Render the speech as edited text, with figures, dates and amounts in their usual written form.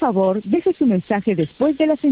favor, deje su mensaje después de la señal.